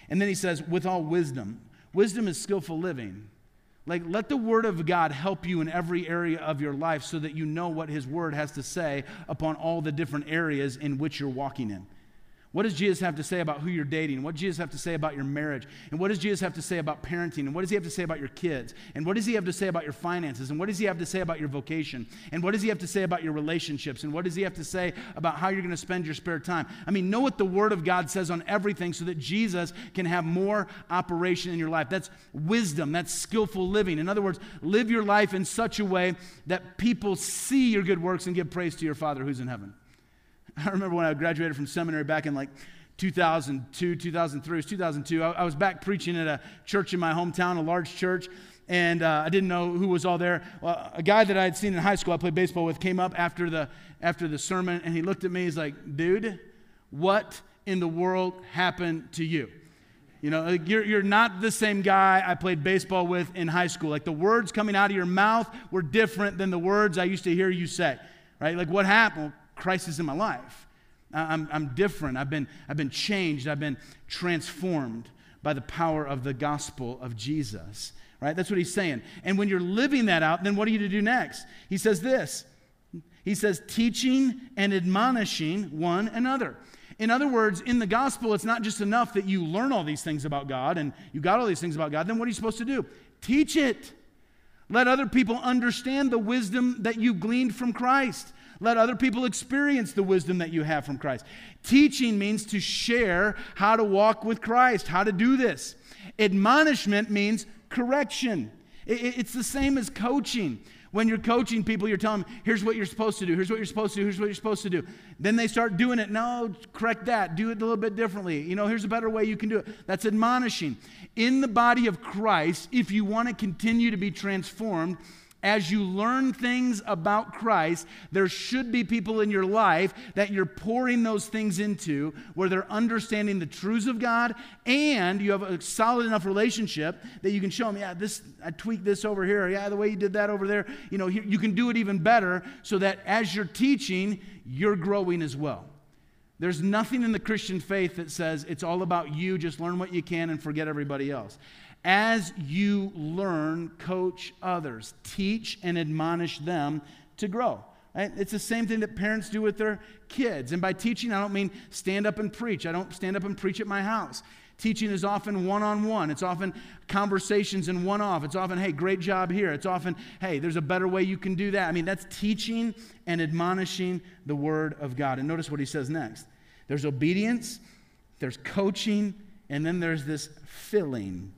And then he says, with all wisdom. Wisdom is skillful living. Like, let the word of God help you in every area of your life so that you know what his word has to say upon all the different areas in which you're walking in. What does Jesus have to say about who you're dating? What does Jesus have to say about your marriage? And what does Jesus have to say about parenting? And what does he have to say about your kids? And what does he have to say about your finances? And what does he have to say about your vocation? And what does he have to say about your relationships? And what does he have to say about how you're going to spend your spare time? I mean, know what the word of God says on everything so that Jesus can have more operation in your life. That's wisdom. That's skillful living. In other words, live your life in such a way that people see your good works and give praise to your Father who's in heaven. I remember when I graduated from seminary back in like two thousand two, two thousand three, it was two thousand two. I, I was back preaching at a church in my hometown, a large church, and uh, I didn't know who was all there. Well, a guy that I had seen in high school I played baseball with came up after the after the sermon, and he looked at me. He's like, dude, what in the world happened to you? You know, like you're, you're not the same guy I played baseball with in high school. Like the words coming out of your mouth were different than the words I used to hear you say, right? Like what happened? Christ is in my life. I'm, I'm different. I've been, I've been changed. I've been transformed by the power of the gospel of Jesus, right? That's what he's saying. And when you're living that out, then what are you to do next? He says this. He says, teaching and admonishing one another. In other words, in the gospel, it's not just enough that you learn all these things about God and you got all these things about God. Then what are you supposed to do? Teach it. Let other people understand the wisdom that you gleaned from Christ. Let other people experience the wisdom that you have from Christ. Teaching means to share how to walk with Christ, how to do this. Admonishment means correction. It's the same as coaching. When you're coaching people, you're telling them, here's what you're supposed to do, here's what you're supposed to do, here's what you're supposed to do. Then they start doing it. No, correct that. Do it a little bit differently. You know, here's a better way you can do it. That's admonishing. In the body of Christ, if you want to continue to be transformed, as you learn things about Christ, there should be people in your life that you're pouring those things into where they're understanding the truths of God and you have a solid enough relationship that you can show them, yeah, this I tweaked this over here. Yeah, the way you did that over there. You know, you can do it even better so that as you're teaching, you're growing as well. There's nothing in the Christian faith that says it's all about you, just learn what you can and forget everybody else. As you learn, coach others, teach and admonish them to grow. Right? It's the same thing that parents do with their kids. And by teaching, I don't mean stand up and preach. I don't stand up and preach at my house. Teaching is often one-on-one. It's often conversations and one-off. It's often, hey, great job here. It's often, hey, there's a better way you can do that. I mean, that's teaching and admonishing the Word of God. And notice what he says next. There's obedience, there's coaching, and then there's this filling.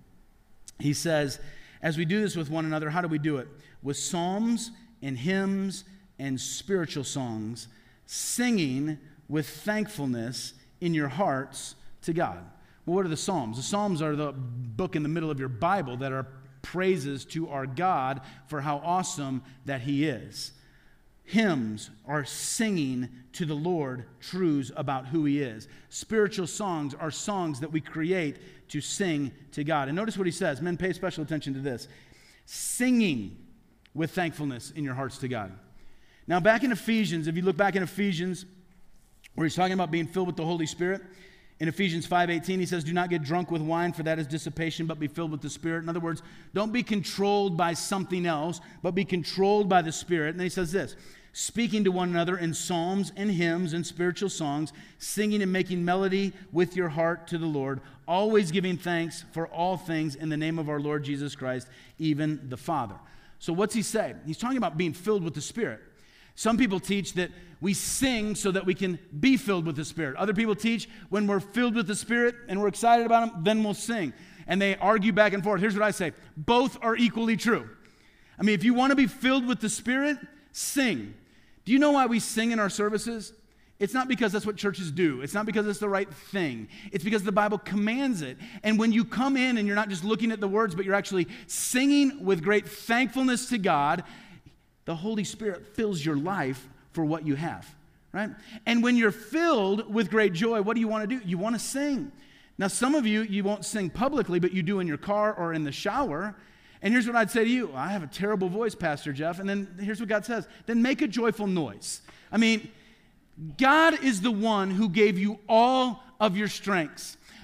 He says, as we do this with one another, how do we do it? With psalms and hymns and spiritual songs, singing with thankfulness in your hearts to God. Well, what are the Psalms? The Psalms are the book in the middle of your Bible that are praises to our God for how awesome that He is. Hymns are singing to the Lord truths about who He is. Spiritual songs are songs that we create to sing to God. And notice what he says. Men, pay special attention to this. Singing with thankfulness in your hearts to God. Now, back in Ephesians, if you look back in Ephesians, where he's talking about being filled with the Holy Spirit, in Ephesians five eighteen, he says, do not get drunk with wine, for that is dissipation, but be filled with the Spirit. In other words, don't be controlled by something else, but be controlled by the Spirit. And then he says this, speaking to one another in psalms and hymns and spiritual songs, singing and making melody with your heart to the Lord, always giving thanks for all things in the name of our Lord Jesus Christ, even the Father. So what's he say? He's talking about being filled with the Spirit. Some people teach that we sing so that we can be filled with the Spirit. Other people teach when we're filled with the Spirit and we're excited about Him, then we'll sing. And they argue back and forth. Here's what I say. Both are equally true. I mean, if you want to be filled with the Spirit, sing. Do you know why we sing in our services? It's not because that's what churches do. It's not because it's the right thing. It's because the Bible commands it. And when you come in and you're not just looking at the words, but you're actually singing with great thankfulness to God, the Holy Spirit fills your life for what you have, right? And when you're filled with great joy, what do you want to do? You want to sing. Now, some of you, you won't sing publicly, but you do in your car or in the shower. And here's what I'd say to you. I have a terrible voice, Pastor Jeff. And then here's what God says. Then make a joyful noise. I mean, God is the one who gave you all of your strengths.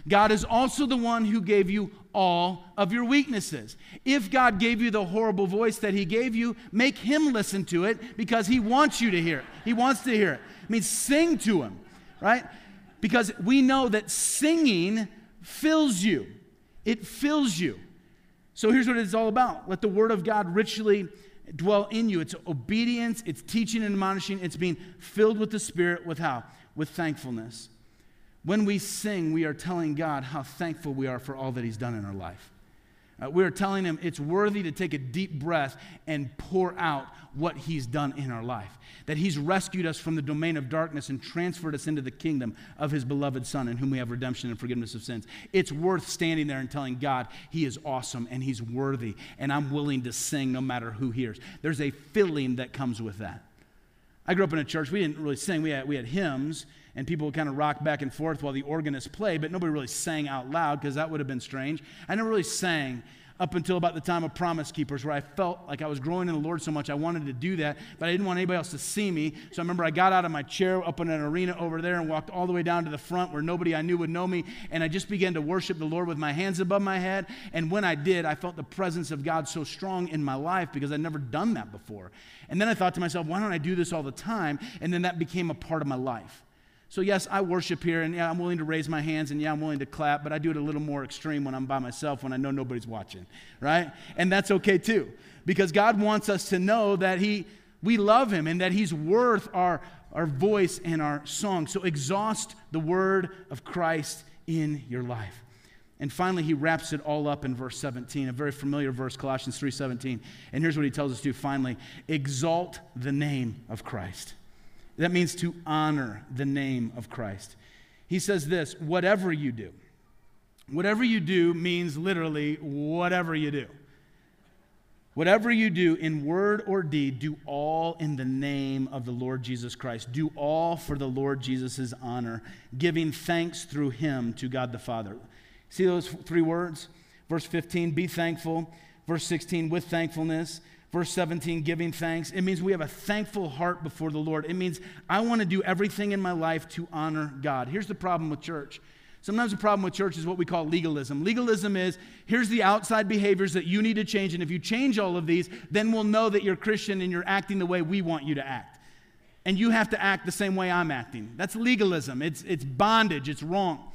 God is also the one who gave you all of your weaknesses. If God gave you the horrible voice that he gave you, make him listen to it because he wants you to hear it. He wants to hear it. I mean, sing to him, right? Because we know that singing fills you. It fills you. So here's what it's all about. Let the word of God richly dwell in you. It's obedience, it's teaching and admonishing, it's being filled with the Spirit with how? With thankfulness. When we sing, we are telling God how thankful we are for all that he's done in our life. Uh, we are telling him it's worthy to take a deep breath and pour out what he's done in our life. That he's rescued us from the domain of darkness and transferred us into the kingdom of his beloved Son, in whom we have redemption and forgiveness of sins. It's worth standing there and telling God he is awesome and he's worthy, and I'm willing to sing no matter who hears. There's a filling that comes with that. I grew up in a church. We didn't really sing. We had, we had hymns, and people would kind of rock back and forth while the organist played, but nobody really sang out loud because that would have been strange. I never really sang up until about the time of Promise Keepers, where I felt like I was growing in the Lord so much I wanted to do that, but I didn't want anybody else to see me. So I remember I got out of my chair up in an arena over there and walked all the way down to the front where nobody I knew would know me, and I just began to worship the Lord with my hands above my head. And when I did, I felt the presence of God so strong in my life because I'd never done that before. And then I thought to myself, why don't I do this all the time? And then that became a part of my life. So yes, I worship here, and yeah, I'm willing to raise my hands, and yeah, I'm willing to clap, but I do it a little more extreme when I'm by myself, when I know nobody's watching, right? And that's okay too, because God wants us to know that he, we love him and that he's worth our, our voice and our song. So exhaust the word of Christ in your life. And finally, he wraps it all up in verse seventeen, a very familiar verse, Colossians three seventeen. And here's what he tells us to do finally: exalt the name of Christ. That means to honor the name of Christ. He says this: whatever you do. Whatever you do means literally whatever you do. Whatever you do in word or deed, do all in the name of the Lord Jesus Christ. Do all for the Lord Jesus' honor, giving thanks through him to God the Father. See those three words? Verse fifteen, be thankful. Verse sixteen, with thankfulness. Verse seventeen, giving thanks. It means we have a thankful heart before the Lord. It means I want to do everything in my life to honor God. Here's the problem with church. Sometimes the problem with church is what we call legalism. Legalism is, here's the outside behaviors that you need to change, and if you change all of these, then we'll know that you're Christian and you're acting the way we want you to act. And you have to act the same way I'm acting. That's legalism. It's, it's bondage. It's wrong.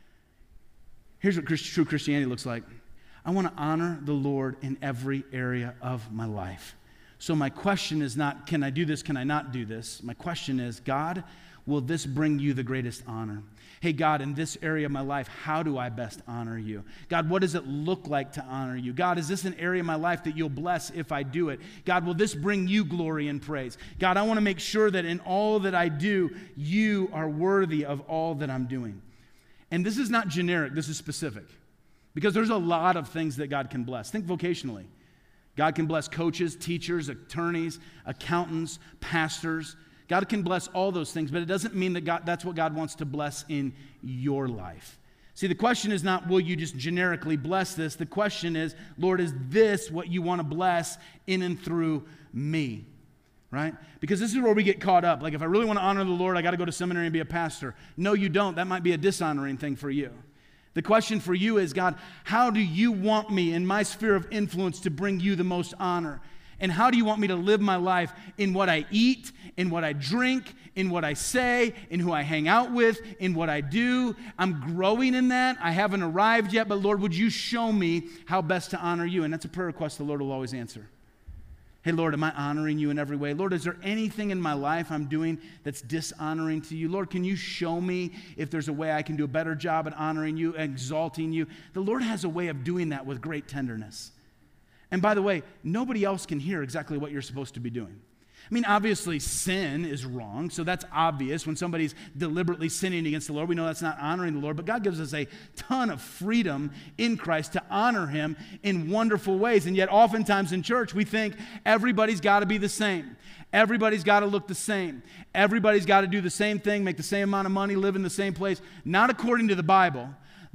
Here's what Christ, true Christianity looks like. I want to honor the Lord in every area of my life. So my question is not, can I do this, can I not do this? My question is, God, will this bring you the greatest honor? Hey, God, in this area of my life, how do I best honor you? God, what does it look like to honor you? God, is this an area of my life that you'll bless if I do it? God, will this bring you glory and praise? God, I want to make sure that in all that I do, you are worthy of all that I'm doing. And this is not generic, this is specific. Because there's a lot of things that God can bless. Think vocationally. God can bless coaches, teachers, attorneys, accountants, pastors. God can bless all those things, but it doesn't mean that God, that's what God wants to bless in your life. See, the question is not, will you just generically bless this? The question is, Lord, is this what you want to bless in and through me? Right? Because this is where we get caught up. Like, if I really want to honor the Lord, I got to go to seminary and be a pastor. No, you don't. That might be a dishonoring thing for you. The question for you is, God, how do you want me in my sphere of influence to bring you the most honor? And how do you want me to live my life in what I eat, in what I drink, in what I say, in who I hang out with, in what I do? I'm growing in that. I haven't arrived yet, but Lord, would you show me how best to honor you? And that's a prayer request the Lord will always answer. Hey, Lord, am I honoring you in every way? Lord, is there anything in my life I'm doing that's dishonoring to you? Lord, can you show me if there's a way I can do a better job at honoring you, exalting you? The Lord has a way of doing that with great tenderness. And by the way, nobody else can hear exactly what you're supposed to be doing. I mean, obviously, sin is wrong, so that's obvious. When somebody's deliberately sinning against the Lord, we know that's not honoring the Lord, but God gives us a ton of freedom in Christ to honor him in wonderful ways. And yet, oftentimes in church, we think everybody's got to be the same. Everybody's got to look the same. Everybody's got to do the same thing, make the same amount of money, live in the same place. Not according to the Bible.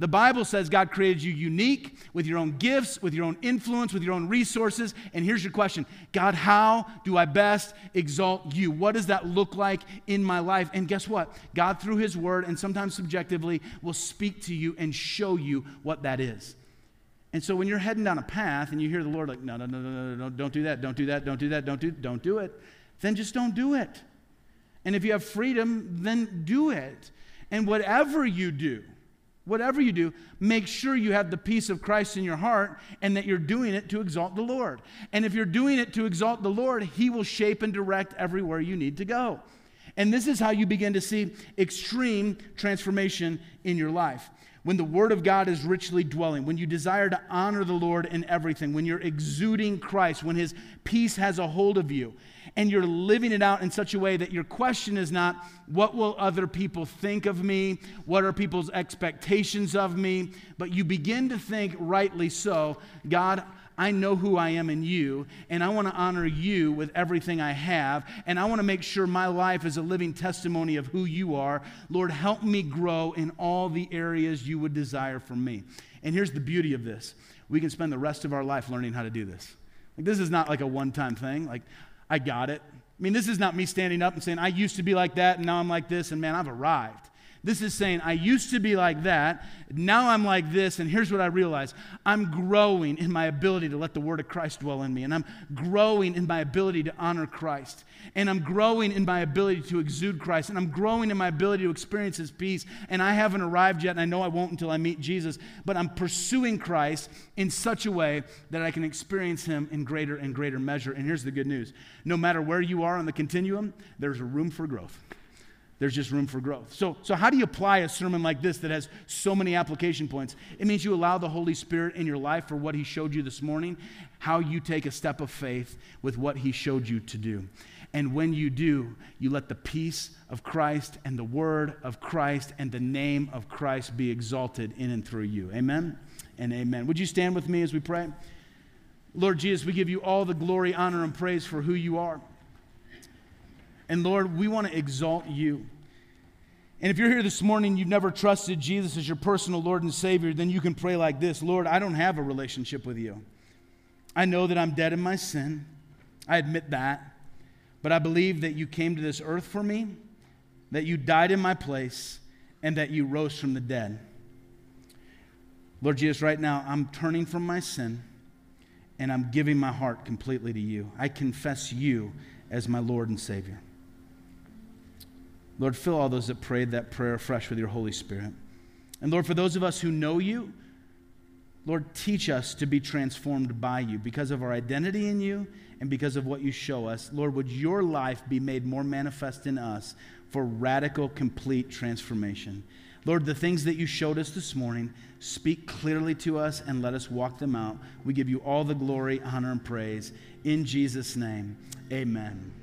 The Bible says God created you unique with your own gifts, with your own influence, with your own resources. And here's your question. God, how do I best exalt you? What does that look like in my life? And guess what? God, through his word, and sometimes subjectively, will speak to you and show you what that is. And so when you're heading down a path and you hear the Lord like, no, no, no, no, no, no, don't do that, don't do that, don't do that, don't do, don't do it, then just don't do it. And if you have freedom, then do it. And whatever you do, whatever you do, make sure you have the peace of Christ in your heart and that you're doing it to exalt the Lord. And if you're doing it to exalt the Lord, he will shape and direct everywhere you need to go. And this is how you begin to see extreme transformation in your life. When the Word of God is richly dwelling, when you desire to honor the Lord in everything, when you're exuding Christ, when his peace has a hold of you, and you're living it out in such a way that your question is not, what will other people think of me? What are people's expectations of me? But you begin to think, rightly so, God, I know who I am in you, and I want to honor you with everything I have, and I want to make sure my life is a living testimony of who you are. Lord, help me grow in all the areas you would desire from me. And here's the beauty of this. We can spend the rest of our life learning how to do this. Like, this is not like a one-time thing. Like, I got it. I mean, this is not me standing up and saying, I used to be like that, and now I'm like this, and man, I've arrived. This is saying, I used to be like that, now I'm like this, and here's what I realize. I'm growing in my ability to let the word of Christ dwell in me, and I'm growing in my ability to honor Christ, and I'm growing in my ability to exude Christ, and I'm growing in my ability to experience his peace, and I haven't arrived yet, and I know I won't until I meet Jesus, but I'm pursuing Christ in such a way that I can experience him in greater and greater measure. And here's the good news. No matter where you are on the continuum, there's a room for growth. There's just room for growth. So, so how do you apply a sermon like this that has so many application points? It means you allow the Holy Spirit in your life for what he showed you this morning, how you take a step of faith with what he showed you to do. And when you do, you let the peace of Christ and the word of Christ and the name of Christ be exalted in and through you. Amen and amen. Would you stand with me as we pray? Lord Jesus, we give you all the glory, honor, and praise for who you are. And Lord, we want to exalt you. And if you're here this morning, you've never trusted Jesus as your personal Lord and Savior, then you can pray like this. Lord, I don't have a relationship with you. I know that I'm dead in my sin. I admit that. But I believe that you came to this earth for me, that you died in my place, and that you rose from the dead. Lord Jesus, right now, I'm turning from my sin, and I'm giving my heart completely to you. I confess you as my Lord and Savior. Lord, fill all those that prayed that prayer afresh with your Holy Spirit. And Lord, for those of us who know you, Lord, teach us to be transformed by you because of our identity in you and because of what you show us. Lord, would your life be made more manifest in us for radical, complete transformation. Lord, the things that you showed us this morning, speak clearly to us and let us walk them out. We give you all the glory, honor, and praise. In Jesus' name, amen.